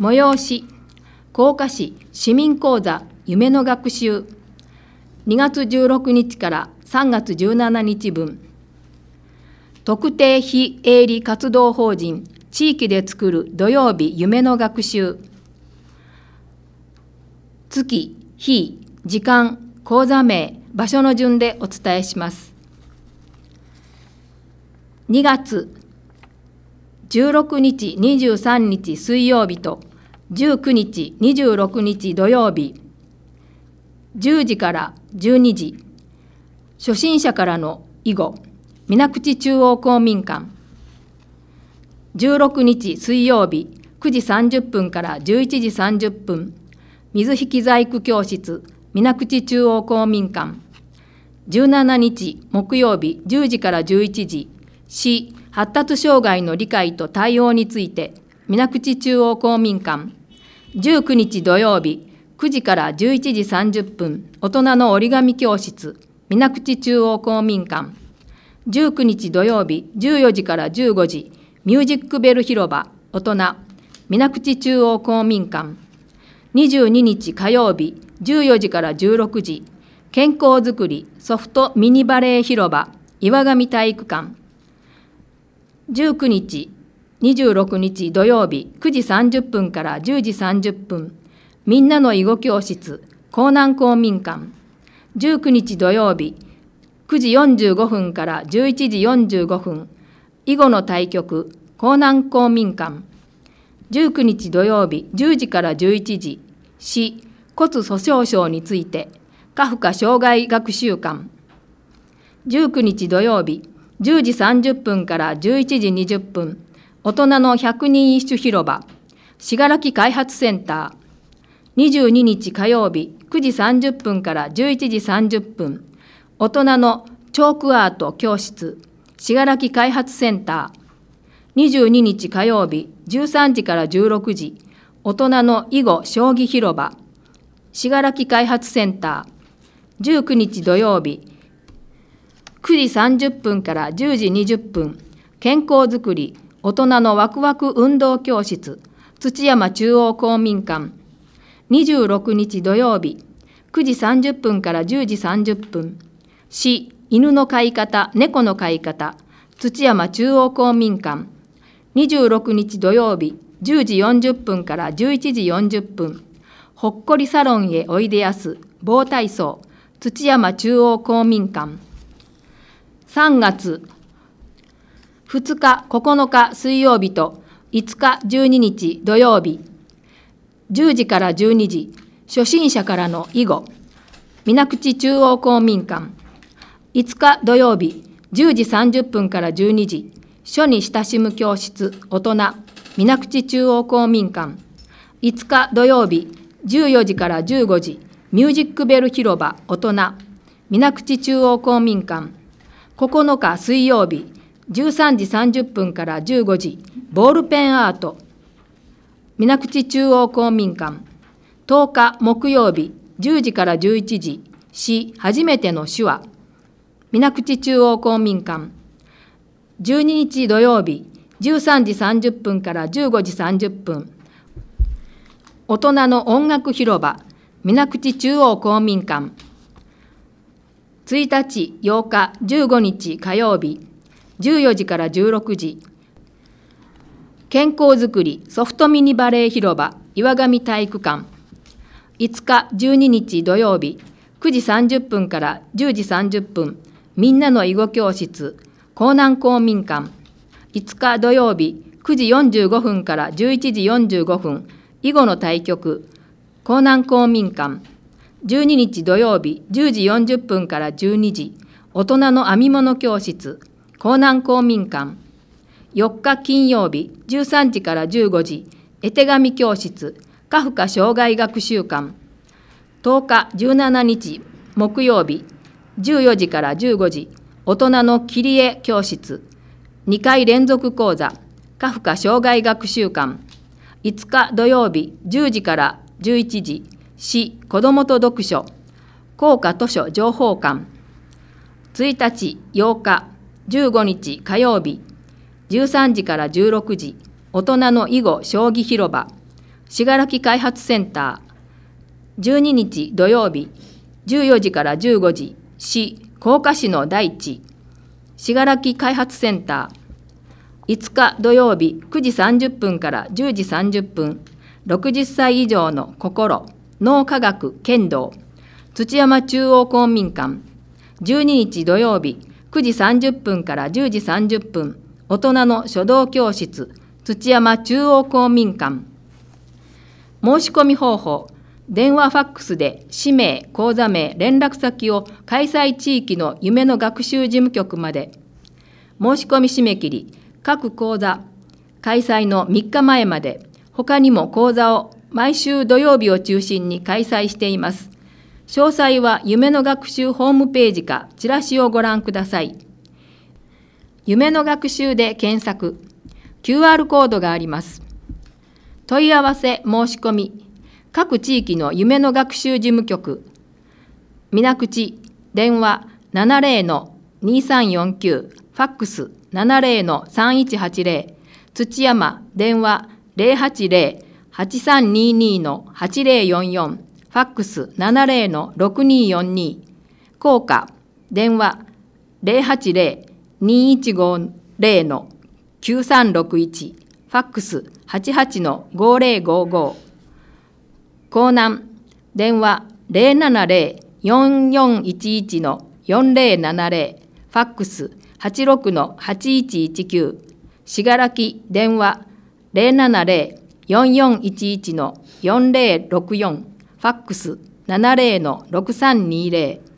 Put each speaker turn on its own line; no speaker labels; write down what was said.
催し、甲賀市市民講座夢の学習、2月16日から3月17日分。特定非営利活動法人地域でつくる土曜日夢の学習。月、日、時間、講座名、場所の順でお伝えします。2月16日、23日水曜日と19日、26日土曜日、10時から12時、初心者からの囲碁、水口中央公民館。16日水曜日、9時30分から11時30分、水引細工教室、水口中央公民館。17日木曜日、10時から11時、市発達障害の理解と対応について、水口中央公民館。19日土曜日、9時から11時30分、大人の折り紙教室、水口中央公民館。19日土曜日、14時から15時、ミュージックベル広場、大人、水口中央公民館。22日火曜日、14時から16時、健康づくりソフトミニバレー広場、岩上体育館。19日、26日土曜日、9時30分から10時30分、みんなの囲碁教室、江南公民館。19日土曜日、9時45分から11時45分、囲碁の対局、江南公民館。19日土曜日、10時から11時、市骨粗しょう症について、家父障害学習館。19日土曜日、10時30分から11時20分、大人の百人一首広場、信楽開発センター。22日火曜日、9時30分から11時30分、大人のチョークアート教室、信楽開発センター。22日火曜日、13時から16時、大人の囲碁将棋広場、信楽開発センター。19日土曜日、9時30分から10時20分、健康づくり大人のワクワク運動教室、土山中央公民館。26日土曜日、9時30分から10時30分、市犬の飼い方、猫の飼い方、土山中央公民館。26日土曜日、10時40分から11時40分、ほっこりサロンへおいでやす棒体操、土山中央公民館。3月2日、9日水曜日と5日、12日土曜日、10時から12時、初心者からの囲碁、水口中央公民館。5日土曜日、10時30分から12時、書に親しむ教室、大人、水口中央公民館。5日土曜日、14時から15時、ミュージックベル広場、大人、水口中央公民館。9日水曜日、13時30分から15時、ボールペンアート、水口中央公民館。10日木曜日、10時から11時、市初めての手話、水口中央公民館。12日土曜日、13時30分から15時30分、大人の音楽広場、水口中央公民館。1日、8日、15日火曜日、14時から16時、健康づくりソフトミニバレー広場、岩上体育館。5日、12日土曜日、9時30分から10時30分、みんなの囲碁教室、江南公民館。5日土曜日、9時45分から11時45分、囲碁の対局、江南公民館。12日土曜日、10時40分から12時、大人の編み物教室、江南公民館。4日金曜日、13時から15時、絵手紙教室、家父障害学習館。10日17日木曜日、14時から15時、大人の切り絵教室、2回連続講座、家父障害学習館。5日土曜日、10時から11時、市子どもと読書、校歌図書情報館。1日、8日、15日火曜日、13時から16時、大人の囲碁将棋広場、 信楽開発センター、12日土曜日、14時から15時、市甲賀市の大地、信楽開発センター、5日土曜日、9時30分から10時30分、60歳以上の心、脳科学剣道、土山中央公民館、12日土曜日、9時30分から10時30分、大人の書道教室、土山中央公民館。申し込み方法、電話ファックスで氏名、口座名、連絡先を開催地域の夢の学習事務局まで。申し込み締め切り、各講座、開催の3日前まで、他にも講座を毎週土曜日を中心に開催しています。詳細は夢の学習ホームページかチラシをご覧ください。夢の学習で検索、QR コードがあります。問い合わせ申し込み、各地域の夢の学習事務局、水口、電話 70-2349、ファックス 70-3180、土山、電話 080-8322-8044、ファックス 70-6242、効果、電話 080-2150-9361、ファックス 88-5055、江南、電話 070-4411-4070、ファックス 86-8119、信楽、電話 070-4411-4064、ファックス 70-6320。